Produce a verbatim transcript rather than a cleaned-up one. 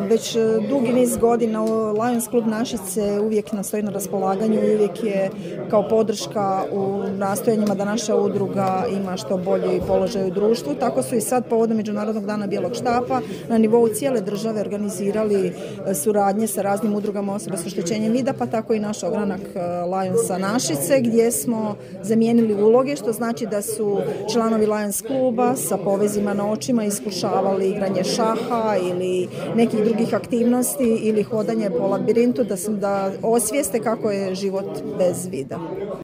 već dugi niz godina Lions Klub Našice uvijek nam stoji na raspolaganju i uvijek je kao podrška u nastojanjima da naša udruga ima što bolji položaj u društvu. Tako su i sad povodom Međunarodnog dana bijelog štapa na nivou cijele države organizirali suradnje sa raznim udrugama osoba s oštećenjem vida, pa tako i naš ogranak Lionsa Našice, gdje smo zamijenili uloge, što znači da su članovi Lions kluba sa povezima na očima iskušavali igranje šaha ili nekih drugih aktivnosti ili hodanje po labirintu da, sam, da osvijeste kako je život bez vida.